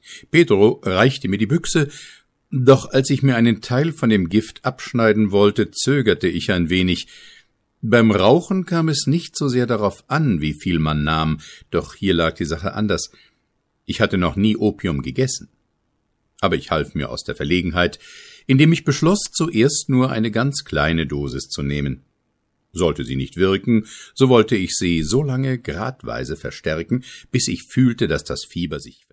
Pedro reichte mir die Büchse, doch als ich mir einen Teil von dem Gift abschneiden wollte, zögerte ich ein wenig. Beim Rauchen kam es nicht so sehr darauf an, wie viel man nahm, doch hier lag die Sache anders. Ich hatte noch nie Opium gegessen. Aber ich half mir aus der Verlegenheit, indem ich beschloss, zuerst nur eine ganz kleine Dosis zu nehmen. Sollte sie nicht wirken, so wollte ich sie so lange gradweise verstärken, bis ich fühlte, dass das Fieber sich